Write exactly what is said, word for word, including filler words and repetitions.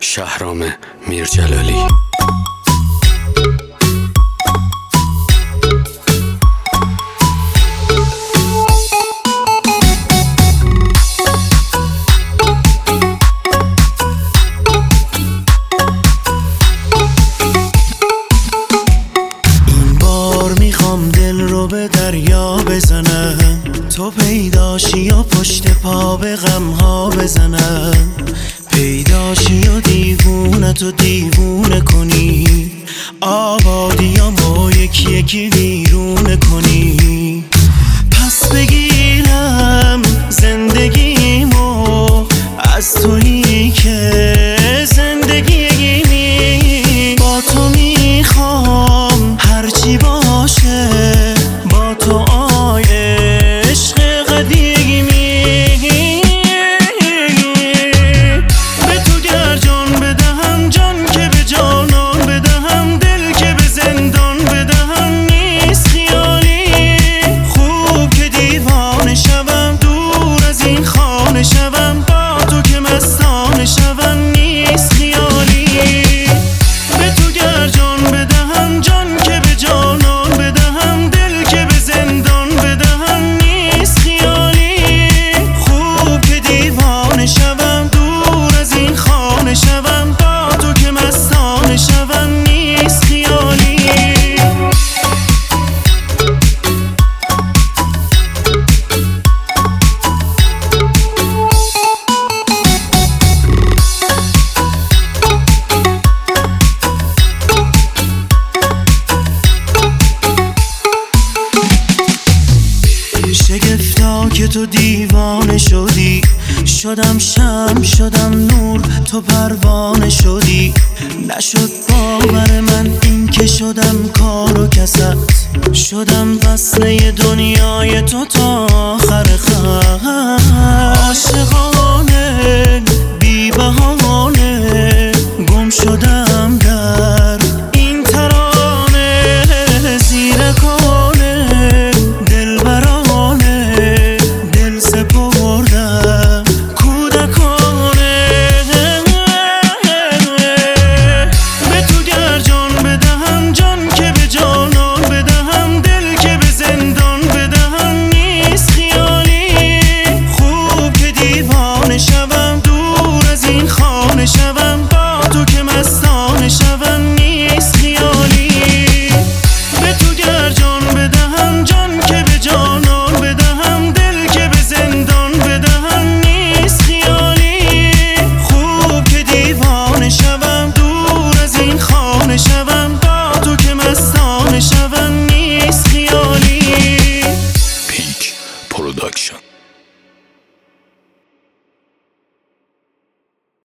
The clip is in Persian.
شهرام میرجلالی. این بار میخوام دل رو به دریا بزنم، تو پیداشی و پشت پا به غم ها بزنم، پیداشی و دیوونه تو دیوونه کنی، آبادیامو یکی یکی ویرونه کنی، پس بگیرم زندگیمو از تویی که زندگیمی، با تو میخوام هرچی باشه، با تو آی عشق قدیمی، به تو گر جان بدهم جان که به جانان بدهم، دل که به زندان بدهم نیست خیالی، خوب که دیوانه شوم دور از این خانه شوم، با تو که مستانه شوم نیست خیالی، به تو گر جان بدهم جان که به جانان بدهم، دل که به زندان بدهم نیست خیالی، خوب که دیوانه شوم دور از این خانه شوم، با تو که مستانه شوم نیست خیالی. شگفتا که تو دیوانه شدی، شدم شمع شدم نور تو پروانه شدی، نشد باور من این که شدم کار و کست، شدم وصله دنیای تو تا آخر خط، عاشقانه